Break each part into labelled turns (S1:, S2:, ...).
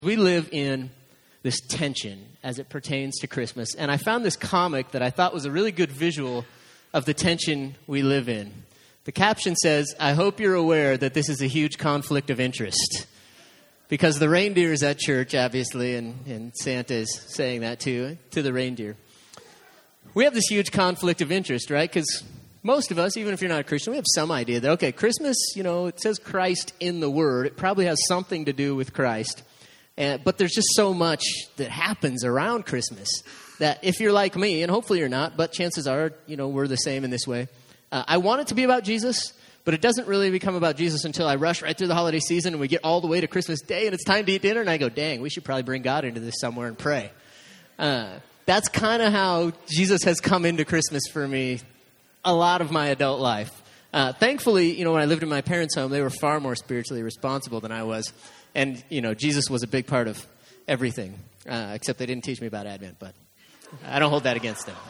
S1: We live in this tension as it pertains to Christmas. And I found this comic that I thought was a really good visual of the tension we live in. The caption says, "I hope you're aware that this is a huge conflict of interest." Because the reindeer is at church, obviously, and Santa is saying that to the reindeer. We have this huge conflict of interest, right? Because most of us, even if you're not a Christian, we have some idea that, okay, Christmas, it says Christ in the Word. It probably has something to do with Christ. But there's just so much that happens around Christmas that if you're like me, and hopefully you're not, but chances are, we're the same in this way. I want it to be about Jesus, but it doesn't really become about Jesus until I rush right through the holiday season and we get all the way to Christmas Day and it's time to eat dinner and I go, dang, we should probably bring God into this somewhere and pray. That's kind of how Jesus has come into Christmas for me a lot of my adult life. Thankfully, when I lived in my parents' home, they were far more spiritually responsible than I was. And, Jesus was a big part of everything, except they didn't teach me about Advent, but I don't hold that against them.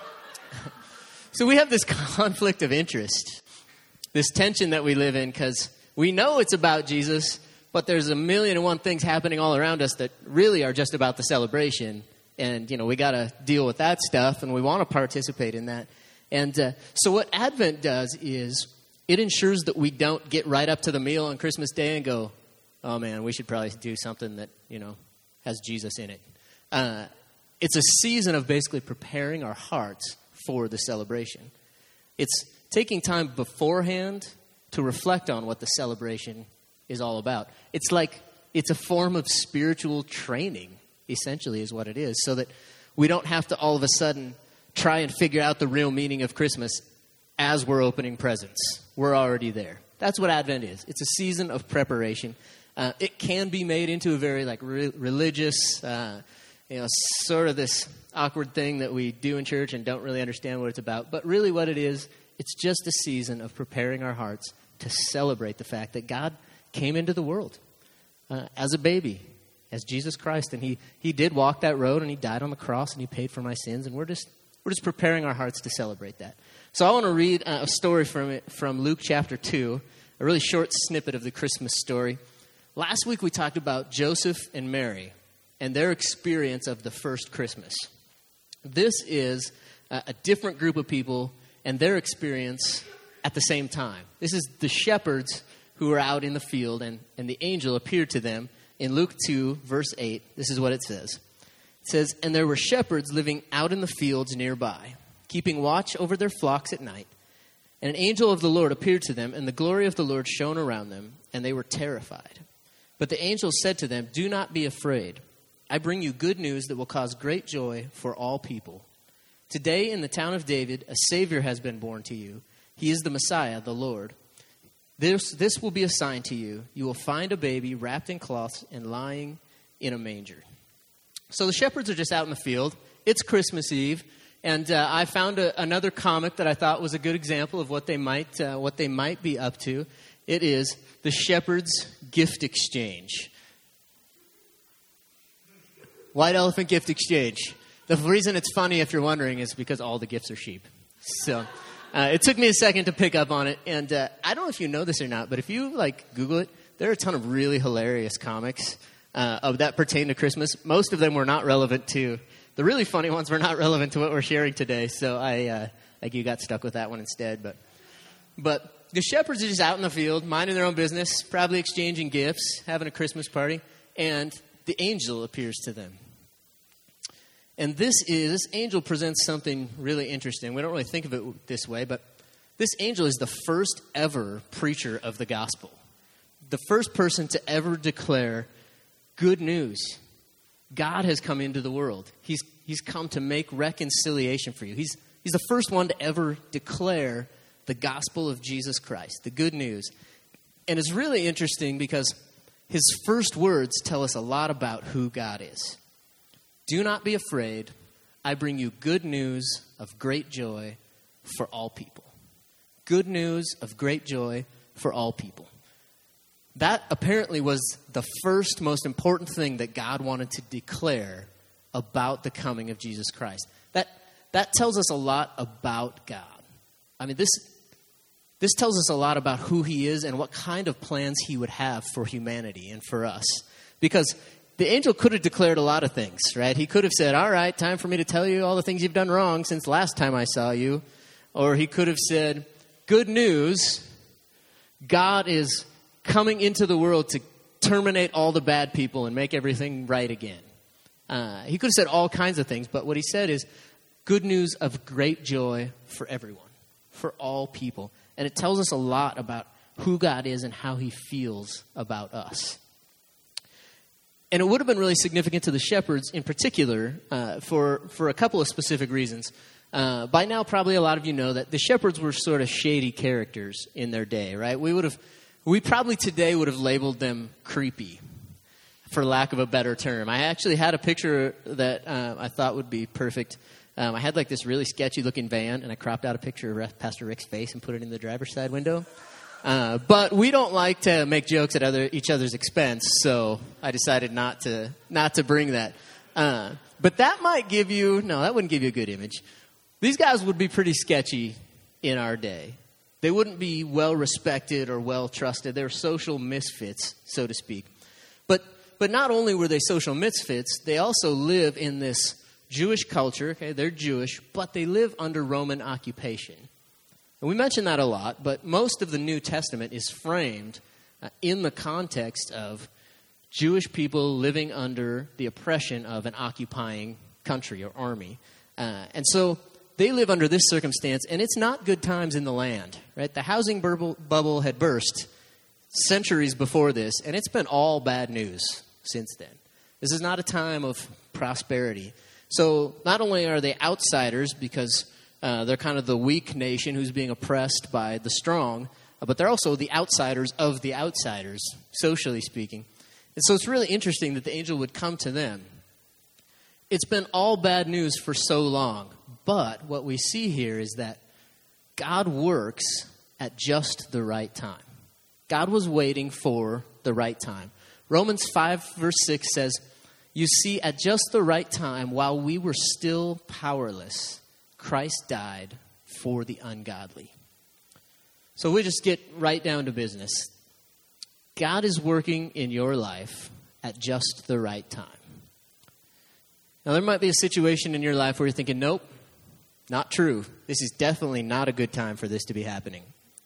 S1: So we have this conflict of interest, this tension that we live in, because we know it's about Jesus, but there's 1,000,001 things happening all around us that really are just about the celebration. And, we got to deal with that stuff, and we want to participate in that. And so what Advent does is it ensures that we don't get right up to the meal on Christmas Day and go, oh, man, we should probably do something that, has Jesus in it. It's a season of basically preparing our hearts for the celebration. It's taking time beforehand to reflect on what the celebration is all about. It's a form of spiritual training, essentially, is what it is, so that we don't have to all of a sudden try and figure out the real meaning of Christmas as we're opening presents. We're already there. That's what Advent is. It's a season of preparation. It can be made into a very religious, sort of this awkward thing that we do in church and don't really understand what it's about. But really what it is, it's just a season of preparing our hearts to celebrate the fact that God came into the world as a baby, as Jesus Christ. And he did walk that road and he died on the cross and he paid for my sins. And we're just preparing our hearts to celebrate that. So I want to read a story from Luke chapter 2, a really short snippet of the Christmas story. Last week we talked about Joseph and Mary and their experience of the first Christmas. This is a different group of people and their experience at the same time. This is the shepherds who were out in the field and the angel appeared to them. In Luke 2, verse 8, this is what it says. It says, "And there were shepherds living out in the fields nearby, keeping watch over their flocks at night. And an angel of the Lord appeared to them, and the glory of the Lord shone around them, and they were terrified. But the angel said to them, 'Do not be afraid. I bring you good news that will cause great joy for all people. Today in the town of David, a Savior has been born to you. He is the Messiah, the Lord. This will be a sign to you. You will find a baby wrapped in cloths and lying in a manger.'" So the shepherds are just out in the field. It's Christmas Eve. And I found another comic that I thought was a good example of what they might be up to. It is the Shepherd's Gift Exchange. White Elephant Gift Exchange. The reason it's funny, if you're wondering, is because all the gifts are sheep. So it took me a second to pick up on it. And I don't know if you know this or not, but if you Google it, there are a ton of really hilarious comics that pertain to Christmas. Most of them were not relevant to. The really funny ones were not relevant to what we're sharing today. So I you got stuck with that one instead. But the shepherds are just out in the field, minding their own business, probably exchanging gifts, having a Christmas party, and the angel appears to them. And this angel presents something really interesting. We don't really think of it this way, but this angel is the first ever preacher of the gospel. The first person to ever declare good news. God has come into the world. He's come to make reconciliation for you. He's the first one to ever declare the gospel of Jesus Christ, the good news. And it's really interesting because his first words tell us a lot about who God is. "Do not be afraid. I bring you good news of great joy for all people." Good news of great joy for all people. That apparently was the first most important thing that God wanted to declare about the coming of Jesus Christ. That tells us a lot about God. I mean, this tells us a lot about who he is and what kind of plans he would have for humanity and for us. Because the angel could have declared a lot of things, right? He could have said, all right, time for me to tell you all the things you've done wrong since last time I saw you. Or he could have said, good news, God is coming into the world to terminate all the bad people and make everything right again. He could have said all kinds of things, but what he said is good news of great joy for everyone, for all people. And it tells us a lot about who God is and how he feels about us. And it would have been really significant to the shepherds in particular for a couple of specific reasons. By now, probably a lot of you know that the shepherds were sort of shady characters in their day, right? We probably today would have labeled them creepy, for lack of a better term. I actually had a picture that I thought would be perfect. I had like this really sketchy looking van, and I cropped out a picture of Pastor Rick's face and put it in the driver's side window. But we don't like to make jokes at each other's expense, so I decided not to bring that. But that might that wouldn't give you a good image. These guys would be pretty sketchy in our day. They wouldn't be well respected or well trusted. They were social misfits, so to speak. But not only were they social misfits, they also live in this Jewish culture. Okay, they're Jewish, but they live under Roman occupation. And we mention that a lot, but most of the New Testament is framed in the context of Jewish people living under the oppression of an occupying country or army. And so they live under this circumstance, and it's not good times in the land, right? The housing bubble had burst centuries before this, and it's been all bad news since then. This is not a time of prosperity. So not only are they outsiders because they're kind of the weak nation who's being oppressed by the strong, but they're also the outsiders of the outsiders, socially speaking. And so it's really interesting that the angel would come to them. It's been all bad news for so long, but what we see here is that God works at just the right time. God was waiting for the right time. Romans 5 verse 6 says, you see, at just the right time, while we were still powerless, Christ died for the ungodly. So we just get right down to business. God is working in your life at just the right time. Now, there might be a situation in your life where you're thinking, nope, not true. This is definitely not a good time for this to be happening.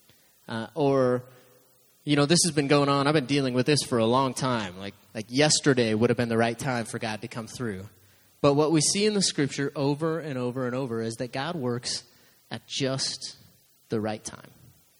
S1: This has been going on. I've been dealing with this for a long time. Like yesterday would have been the right time for God to come through. But what we see in the scripture over and over and over is that God works at just the right time.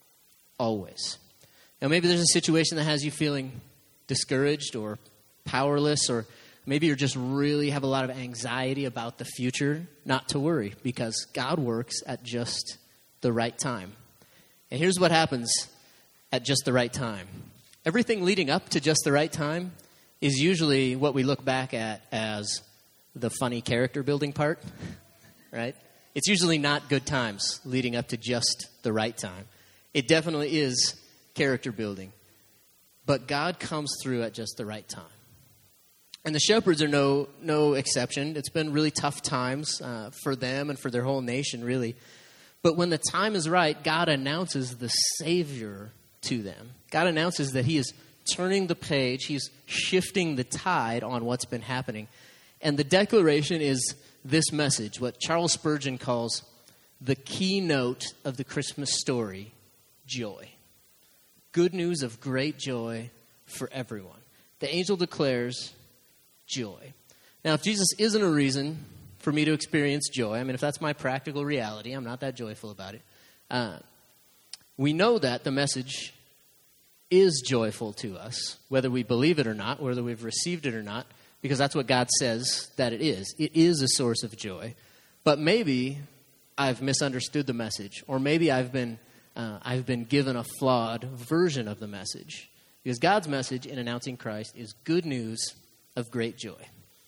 S1: Always. Now, maybe there's a situation that has you feeling discouraged or powerless, or maybe you just really have a lot of anxiety about the future. Not to worry, because God works at just the right time. And here's what happens at just the right time. Everything leading up to just the right time is usually what we look back at as the funny character building part, right? It's usually not good times leading up to just the right time. It definitely is character building. But God comes through at just the right time. And the shepherds are no exception. It's been really tough times for them and for their whole nation, really. But when the time is right, God announces the Savior to them. God announces that he is turning the page. He's shifting the tide on what's been happening. And the declaration is this message, what Charles Spurgeon calls the keynote of the Christmas story, joy. Good news of great joy for everyone. The angel declares joy. Now, if Jesus isn't a reason for me to experience joy, if that's my practical reality, I'm not that joyful about it. We know that the message is joyful to us, whether we believe it or not, whether we've received it or not, because that's what God says that it is. It is a source of joy. But maybe I've misunderstood the message, or maybe I've been given a flawed version of the message. Because God's message in announcing Christ is good news of great joy.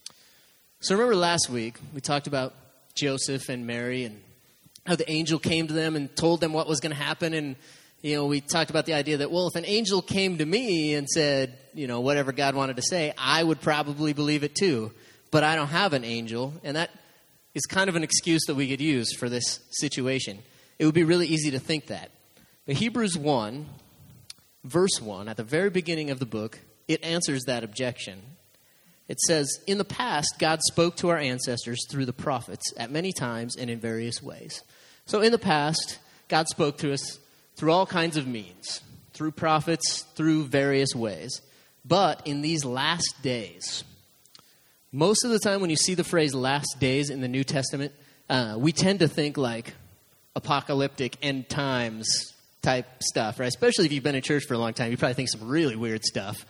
S1: So remember last week, we talked about Joseph and Mary and how the angel came to them and told them what was going to happen. And, we talked about the idea that, well, if an angel came to me and said, whatever God wanted to say, I would probably believe it too. But I don't have an angel. And that is kind of an excuse that we could use for this situation. It would be really easy to think that. But Hebrews 1, verse 1, at the very beginning of the book, it answers that objection. It says, in the past, God spoke to our ancestors through the prophets at many times and in various ways. So in the past, God spoke to us through all kinds of means, through prophets, through various ways. But in these last days, most of the time when you see the phrase last days in the New Testament, we tend to think like apocalyptic end times type stuff, right? Especially if you've been in church for a long time, you probably think some really weird stuff.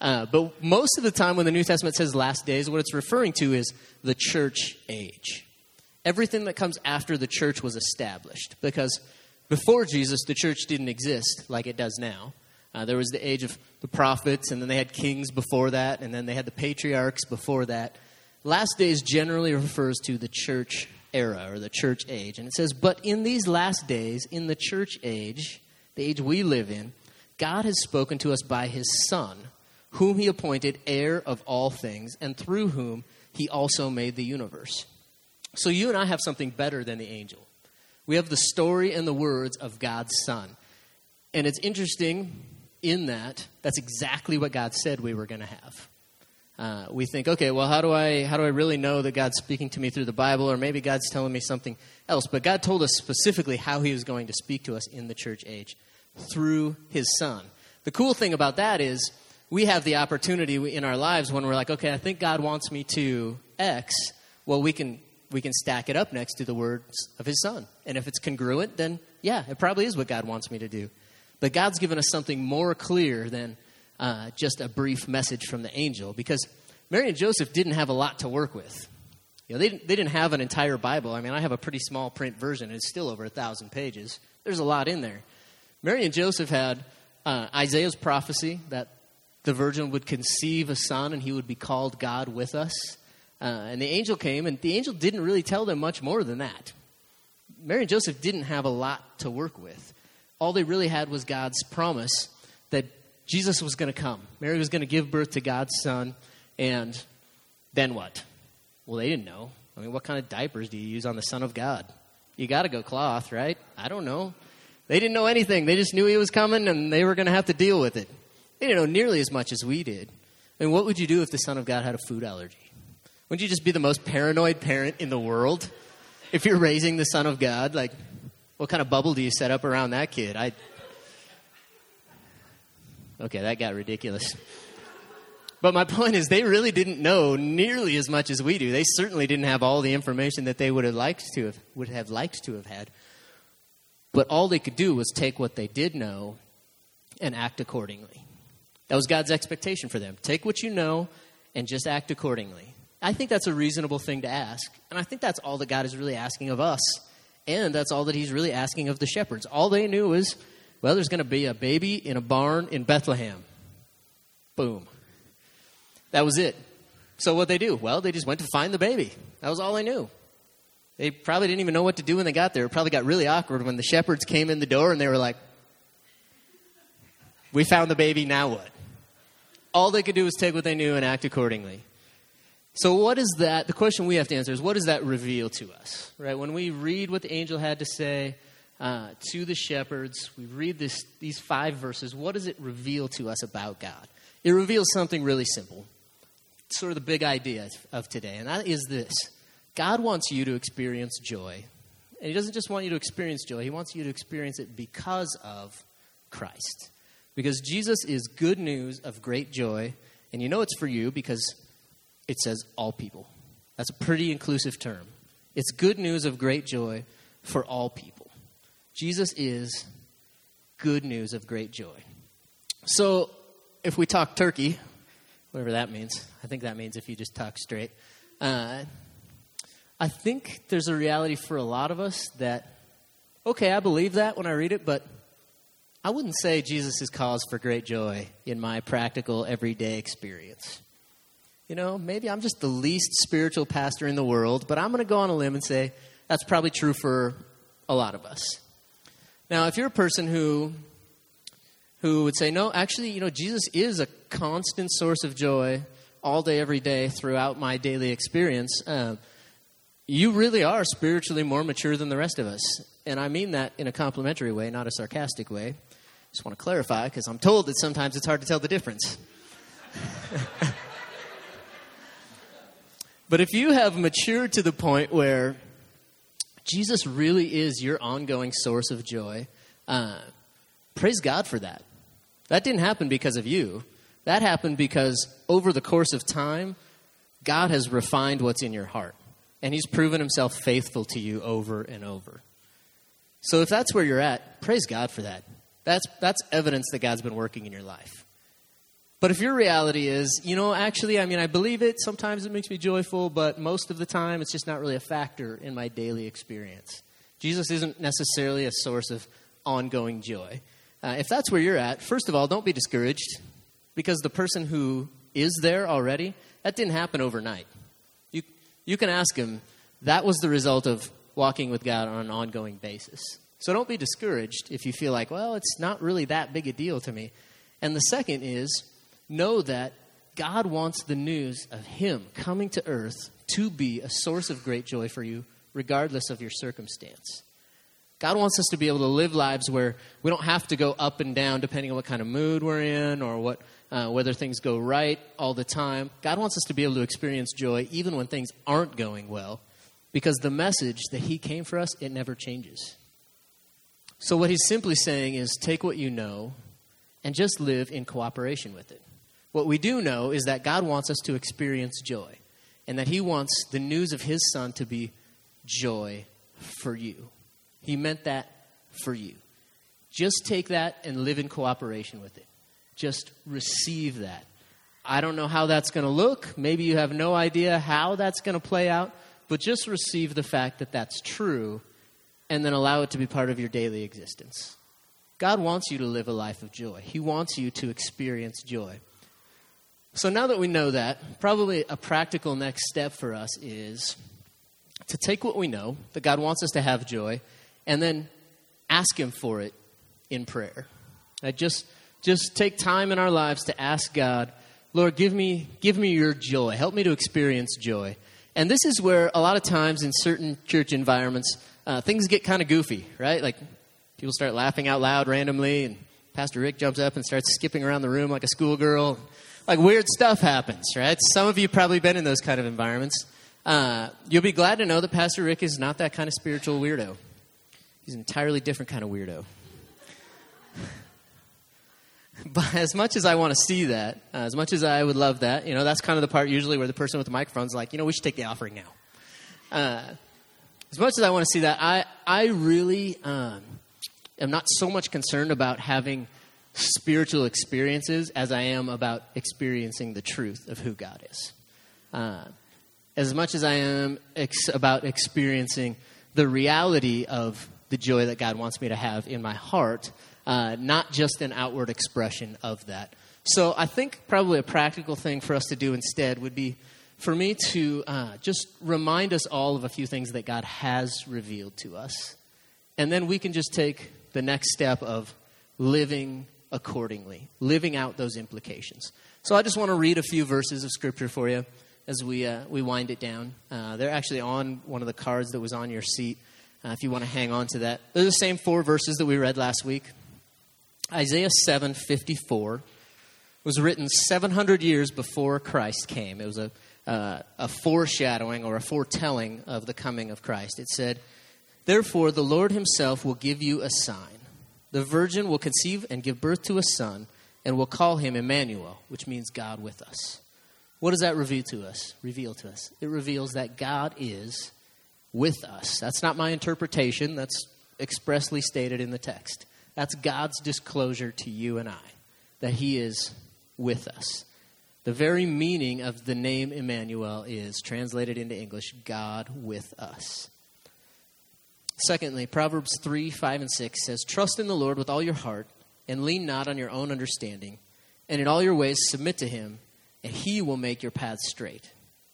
S1: But most of the time when the New Testament says last days, what it's referring to is the church age. Everything that comes after the church was established. Because before Jesus, the church didn't exist like it does now. There was the age of the prophets, and then they had kings before that, and then they had the patriarchs before that. Last days generally refers to the church era or the church age. And it says, but in these last days, in the church age, the age we live in, God has spoken to us by his Son, whom he appointed heir of all things, and through whom he also made the universe. So you and I have something better than the angel. We have the story and the words of God's Son. And it's interesting in that that's exactly what God said we were going to have. We think, okay, well, how do I really know that God's speaking to me through the Bible, or maybe God's telling me something else? But God told us specifically how he was going to speak to us in the church age through his Son. The cool thing about that is we have the opportunity in our lives when we're like, okay, I think God wants me to X. Well, we can stack it up next to the words of his Son. And if it's congruent, then yeah, it probably is what God wants me to do. But God's given us something more clear than just a brief message from the angel, because Mary and Joseph didn't have a lot to work with. You know, they didn't have an entire Bible. I mean, I have a pretty small print version. It's still over 1,000 pages. There's a lot in there. Mary and Joseph had Isaiah's prophecy that the virgin would conceive a son and he would be called God with us. And the angel came, and the angel didn't really tell them much more than that. Mary and Joseph didn't have a lot to work with. All they really had was God's promise that Jesus was going to come. Mary was going to give birth to God's Son, and then what? Well, they didn't know. I mean, what kind of diapers do you use on the Son of God? You got to go cloth, right? I don't know. They didn't know anything. They just knew he was coming, and they were going to have to deal with it. They didn't know nearly as much as we did. I mean, what would you do if the Son of God had a food allergy? Wouldn't you just be the most paranoid parent in the world if you're raising the Son of God? Like, what kind of bubble do you set up around that kid? Okay, that got ridiculous. But my point is, they really didn't know nearly as much as we do. They certainly didn't have all the information that they would have liked to have had. But all they could do was take what they did know and act accordingly. That was God's expectation for them. Take what you know and just act accordingly. I think that's a reasonable thing to ask. And I think that's all that God is really asking of us. And that's all that he's really asking of the shepherds. All they knew was, well, there's going to be a baby in a barn in Bethlehem. Boom. That was it. So what'd they do? Well, they just went to find the baby. That was all they knew. They probably didn't even know what to do when they got there. It probably got really awkward when the shepherds came in the door and they were like, we found the baby, now what? All they could do was take what they knew and act accordingly. So what is that? The question we have to answer is, what does that reveal to us? Right? When we read what the angel had to say to the shepherds, we read these 5 verses, what does it reveal to us about God? It reveals something really simple. It's sort of the big idea of today, and that is this. God wants you to experience joy. And he doesn't just want you to experience joy. He wants you to experience it because of Christ. Because Jesus is good news of great joy. And you know it's for you because it says all people. That's a pretty inclusive term. It's good news of great joy for all people. Jesus is good news of great joy. So if we talk turkey, whatever that means, I think that means if you just talk straight, I think there's a reality for a lot of us that, okay, I believe that when I read it, but I wouldn't say Jesus is cause for great joy in my practical everyday experience. You know, maybe I'm just the least spiritual pastor in the world, but I'm going to go on a limb and say that's probably true for a lot of us. Now, if you're a person who would say, no, actually, you know, Jesus is a constant source of joy all day, every day throughout my daily experience, you really are spiritually more mature than the rest of us. And I mean that in a complimentary way, not a sarcastic way. Just want to clarify, because I'm told that sometimes it's hard to tell the difference. But if you have matured to the point where Jesus really is your ongoing source of joy, praise God for that. That didn't happen because of you. That happened because over the course of time, God has refined what's in your heart. And he's proven himself faithful to you over and over. So if that's where you're at, praise God for that. That's evidence that God's been working in your life. But if your reality is, actually, I believe it. Sometimes it makes me joyful, but most of the time it's just not really a factor in my daily experience. Jesus isn't necessarily a source of ongoing joy. If that's where you're at, first of all, don't be discouraged, because the person who is there already, that didn't happen overnight. You can ask him, that was the result of walking with God on an ongoing basis. So don't be discouraged if you feel like, well, it's not really that big a deal to me. And the second is, know that God wants the news of him coming to earth to be a source of great joy for you, regardless of your circumstance. God wants us to be able to live lives where we don't have to go up and down depending on what kind of mood we're in or whether things go right all the time. God wants us to be able to experience joy even when things aren't going well, because the message that he came for us, it never changes. So what he's simply saying is take what you know and just live in cooperation with it. What we do know is that God wants us to experience joy, and that he wants the news of his son to be joy for you. He meant that for you. Just take that and live in cooperation with it. Just receive that. I don't know how that's going to look. Maybe you have no idea how that's going to play out, but just receive the fact that that's true and then allow it to be part of your daily existence. God wants you to live a life of joy. He wants you to experience joy. So now that we know that, probably a practical next step for us is to take what we know, that God wants us to have joy, and then ask him for it in prayer. Just take time in our lives to ask God, Lord, give me your joy. Help me to experience joy. And this is where a lot of times in certain church environments, things get kind of goofy, right? Like people start laughing out loud randomly, and Pastor Rick jumps up and starts skipping around the room like a schoolgirl. Like weird stuff happens, right? Some of you have probably been in those kind of environments. You'll be glad to know that Pastor Rick is not that kind of spiritual weirdo. He's an entirely different kind of weirdo. But as much as I want to see that, as much as I would love that, that's kind of the part usually where the person with the microphone's like, we should take the offering now. As much as I want to see that, I really am not so much concerned about having spiritual experiences as I am about experiencing the truth of who God is. As much as I am about experiencing the reality of the joy that God wants me to have in my heart, not just an outward expression of that. So I think probably a practical thing for us to do instead would be for me to just remind us all of a few things that God has revealed to us. And then we can just take the next step of living accordingly, living out those implications. So I just want to read a few verses of Scripture for you as we wind it down. They're actually on one of the cards that was on your seat. If you want to hang on to that. They're the same 4 verses that we read last week. Isaiah 7:54 was written 700 years before Christ came. It was a foreshadowing or a foretelling of the coming of Christ. It said, "Therefore the Lord himself will give you a sign. The virgin will conceive and give birth to a son, and will call him Emmanuel," which means God with us. What does that reveal to us? It reveals that God is with us. That's not my interpretation. That's expressly stated in the text. That's God's disclosure to you and I, that he is with us. The very meaning of the name Emmanuel is, translated into English, God with us. Secondly, Proverbs 3:5-6 says, "Trust in the Lord with all your heart, and lean not on your own understanding, and in all your ways submit to him, and he will make your paths straight."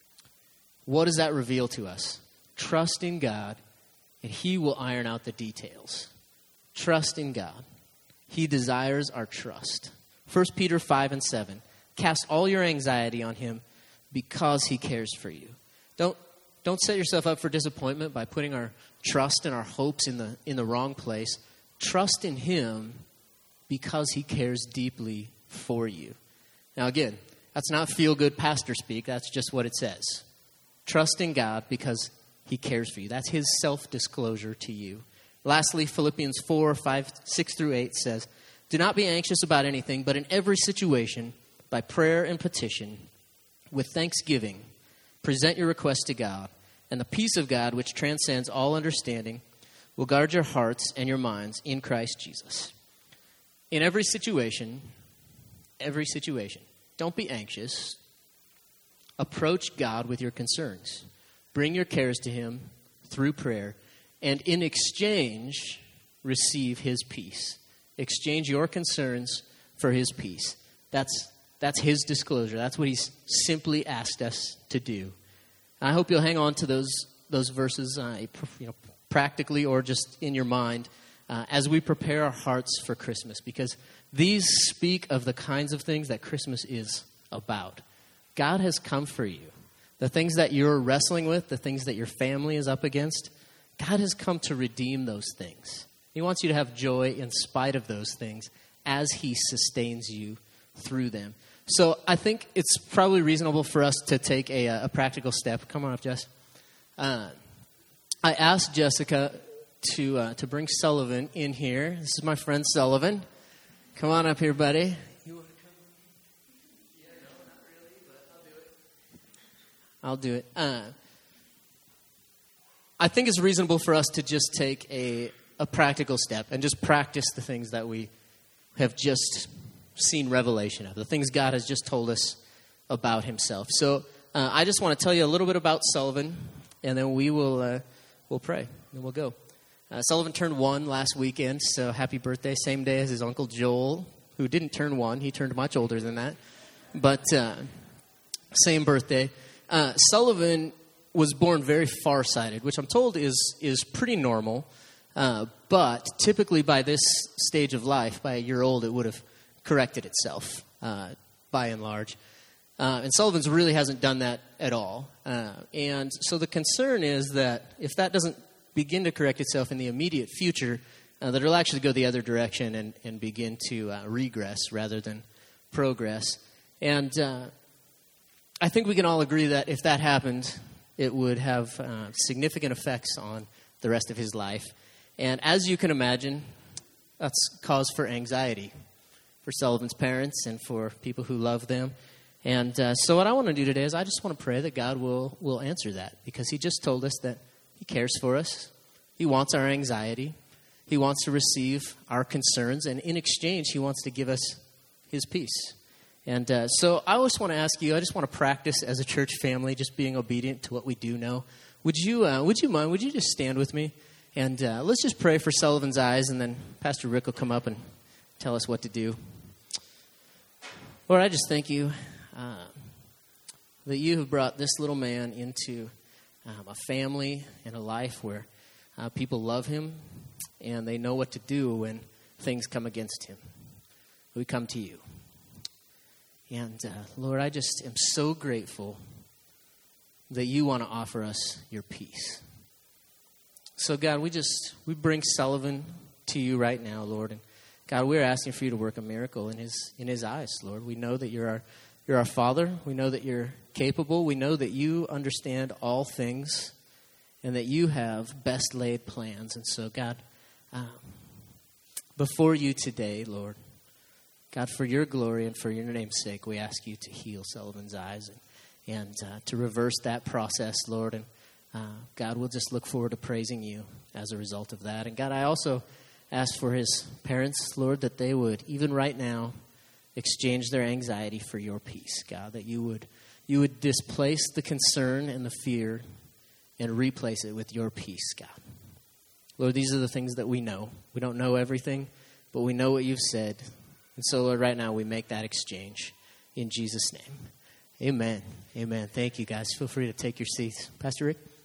S1: What does that reveal to us? Trust in God, and he will iron out the details. Trust in God. He desires our trust. 1 Peter 5:7, "Cast all your anxiety on him because he cares for you." Don't set yourself up for disappointment by putting our trust and our hopes in the wrong place. Trust in him because he cares deeply for you. Now again, that's not feel-good pastor speak. That's just what it says. Trust in God because he cares for you. That's his self-disclosure to you. Lastly, Philippians 4:5-6-8 says, "Do not be anxious about anything, but in every situation, by prayer and petition, with thanksgiving, present your requests to God, and the peace of God, which transcends all understanding, will guard your hearts and your minds in Christ Jesus." In every situation, don't be anxious. Approach God with your concerns. Bring your cares to him through prayer, and in exchange, receive his peace. Exchange your concerns for his peace. That's his disclosure. That's what he's simply asked us to do. I hope you'll hang on to those verses, practically or just in your mind, as we prepare our hearts for Christmas, because these speak of the kinds of things that Christmas is about. God has come for you. The things that you're wrestling with, the things that your family is up against, God has come to redeem those things. He wants you to have joy in spite of those things as he sustains you through them. So I think it's probably reasonable for us to take a practical step. Come on up, Jess. I asked Jessica to bring Sullivan in here. This is my friend Sullivan. Come on up here, buddy. You want to come? Yeah, no, not really, but I'll do it. I think it's reasonable for us to just take a practical step and just practice the things that we have just seen revelation of, the things God has just told us about himself. So I just want to tell you a little bit about Sullivan, and then we'll pray, and we'll go. Sullivan turned 1 last weekend, so happy birthday. Same day as his uncle Joel, who didn't turn 1. He turned much older than that. But same birthday. Sullivan was born very farsighted, which I'm told is pretty normal. But typically by this stage of life, by a year old, it would have corrected itself by and large. And Sullivan's really hasn't done that at all. And so the concern is that if that doesn't begin to correct itself in the immediate future, that it'll actually go the other direction and begin to regress rather than progress. And I think we can all agree that if that happened, it would have significant effects on the rest of his life. And as you can imagine, that's cause for anxiety for Sullivan's parents and for people who love them. And so what I want to do today is I just want to pray that God will answer that, because he just told us that he cares for us. He wants our anxiety. He wants to receive our concerns. And in exchange, he wants to give us his peace. And so I always want to ask you, I just want to practice as a church family, just being obedient to what we do know. Would you mind? Would you just stand with me? And let's just pray for Sullivan's eyes, and then Pastor Rick will come up and tell us what to do. Lord, I just thank you that you have brought this little man into a family and a life where people love him and they know what to do when things come against him. We come to you. And Lord, I just am so grateful that you want to offer us your peace. So God, we bring Sullivan to you right now, Lord. And God, we're asking for you to work a miracle in his eyes, Lord. We know that you're our Father. We know that you're capable. We know that you understand all things and that you have best laid plans. And so, God, before you today, Lord, God, for your glory and for your name's sake, we ask you to heal Sullivan's eyes and to reverse that process, Lord. And God, we'll just look forward to praising you as a result of that. And God, I also ask for his parents, Lord, that they would, even right now, exchange their anxiety for your peace, God, that you would displace the concern and the fear and replace it with your peace, God. Lord, these are the things that we know. We don't know everything, but we know what you've said. And so, Lord, right now we make that exchange in Jesus' name. Amen. Amen. Thank you, guys. Feel free to take your seats. Pastor Rick?